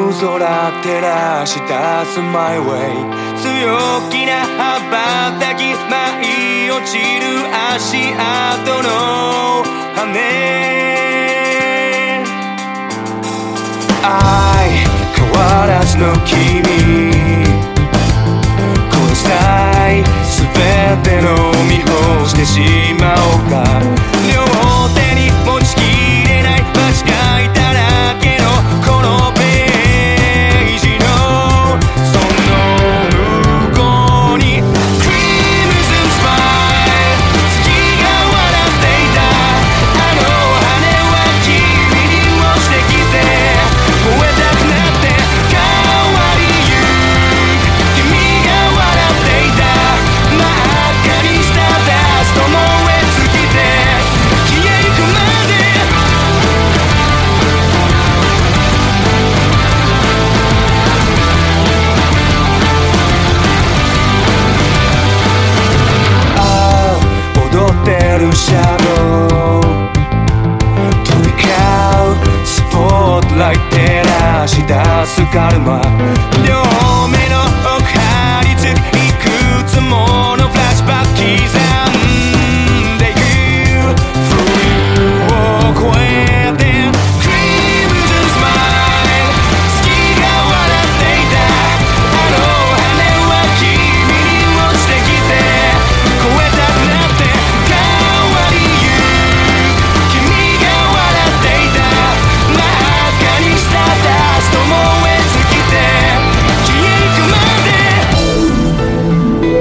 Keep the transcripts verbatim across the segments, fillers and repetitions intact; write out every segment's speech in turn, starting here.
空照らし出す My way 強気な羽ばたき舞い落ちる足跡の羽愛変わらずの君この際全ての見干してしまおうか両手に持ちきれない間違いだらけのこのページのその向こうに Crimson Smile 月が笑っていたあの羽は君に落ちてきて吠えたくなって変わりゆく君が笑っていた真っ赤にしたダスト燃え尽きて消えゆくまでああ踊ってるシャドウ飛び交うスポットライト照らし出すカルマ両目の奥張り付くいくつものフラッシュバック刻んでいく冬を越えて Crimson Smile 月が笑っていたあの羽は君に落ちてきて越えたくなって変わりゆく君が笑っていた真っ赤にしたダスト燃え尽きて消えゆくまで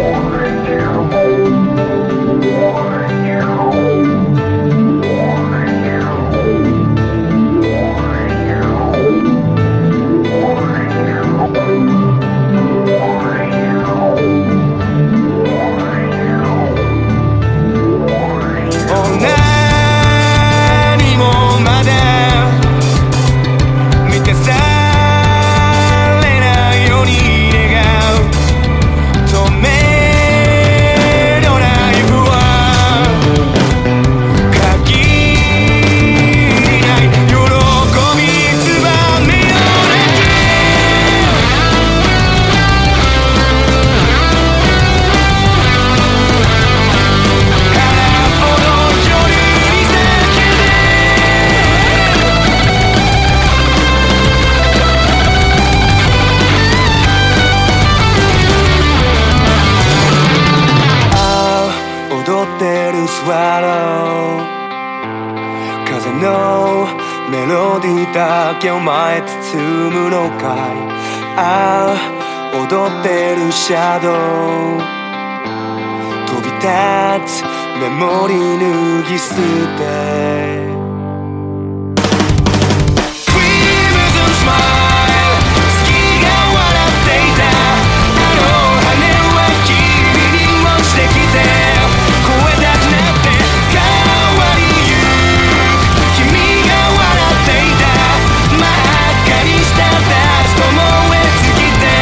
何もまだ満たされないように願う止めのない不安限りない喜びつばめよなき空っぽの夜に叫んでああ踊ってるスワロー風のメロディーだけを前包むのかいああ踊ってるシャドウ飛び立つメモリー脱ぎ捨てCrimson Smile 月が笑っていたあの羽は君に落ちてきて越えたくなって変わりゆく君が笑っていた真っ赤にしたダスト燃え尽きて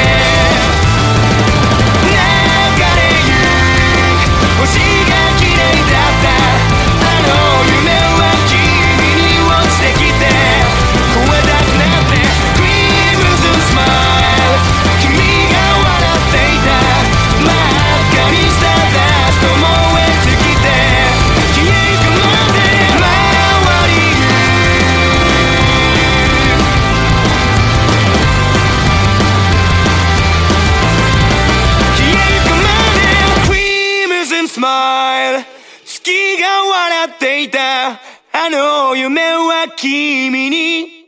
流れゆく星が綺麗だったあの夢は君に落ちてきて越えたくなって Crimson Smile 君が笑っていた真っ赤にしたダスト燃え尽きて消えゆくまで回りゆく消えゆくまで Crimson Smile 月が笑っていたあの夢は君に